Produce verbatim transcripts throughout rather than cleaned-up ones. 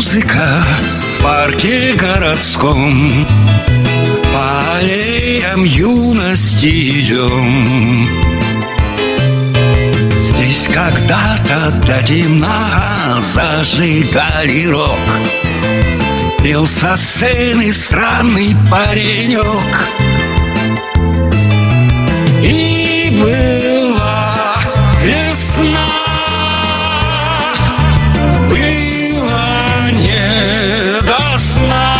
музыка в парке городском. По аллеям юности идем. Здесь когда-то до темна зажигали рок. Пел со сцены странный паренек. И была весна, было не до сна.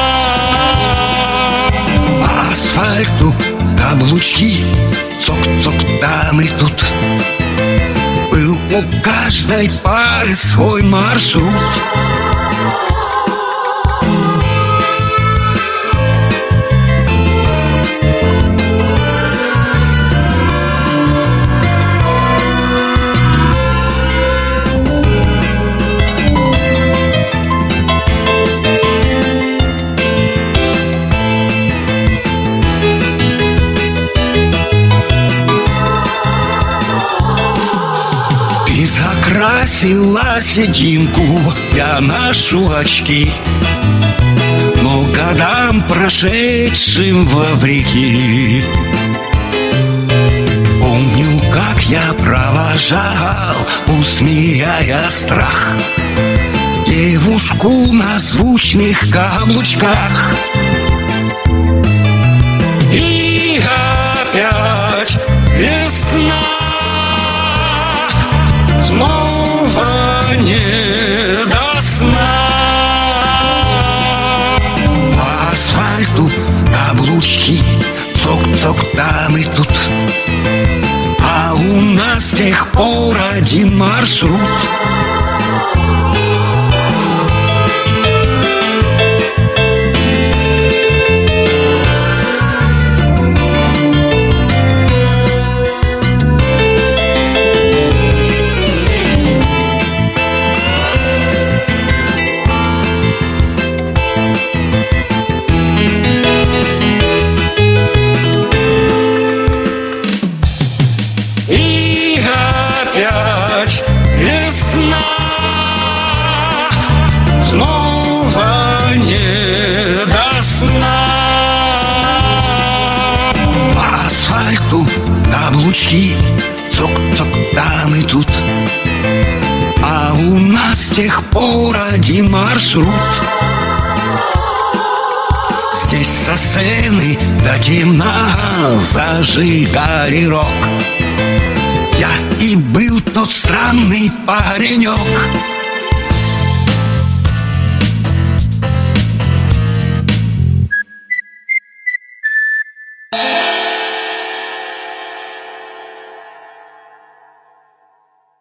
По асфальту каблучки, цок-цок там и тут. Был у каждой пары свой маршрут. Закрасила сединку, я ношу очки, но годам прошедшим вопреки. Помню, как я провожал, усмиряя страх, девушку на звучных каблучках. И опять весна, снова не до сна. По асфальту каблучки, цок-цок там и тут. А у нас с тех пор один маршрут. И опять весна, снова не до сна. По асфальту каблучки, цок-цок там и тут. А у нас с тех пор один маршрут. Здесь со сцены до темна зажигали рок. Я и был тот странный паренек.